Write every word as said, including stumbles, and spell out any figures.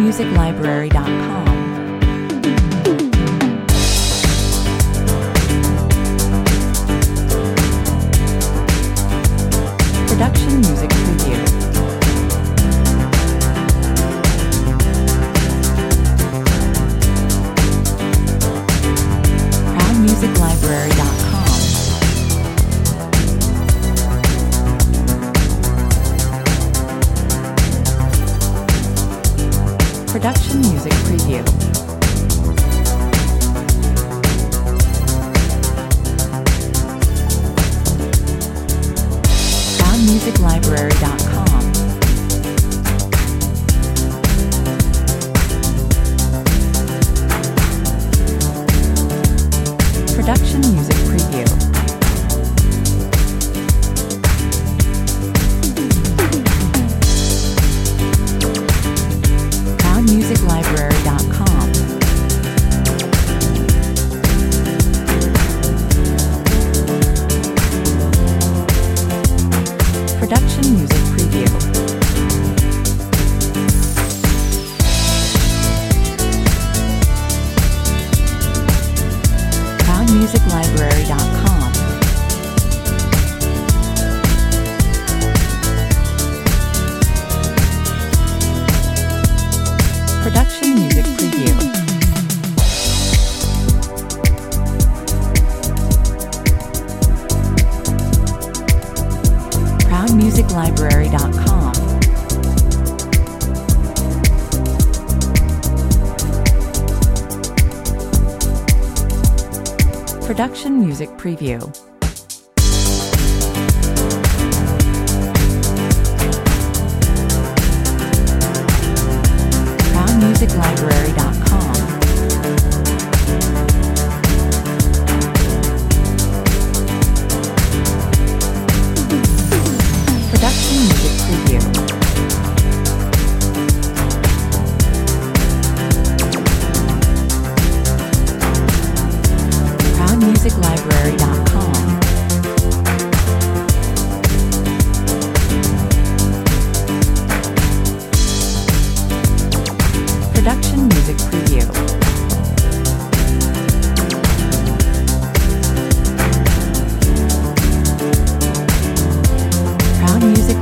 music library dot com. Production Music Preview. Proud music library dot com. Production Music Preview. Proud music library dot com. Production Music Preview. proud music library dot com. Production Music Preview. proud music library dot com. Production Music Preview. proud music library dot com. Production Music Preview. proud music library dot com. Production Music Preview. proud music library dot com. Production Music Preview. proud music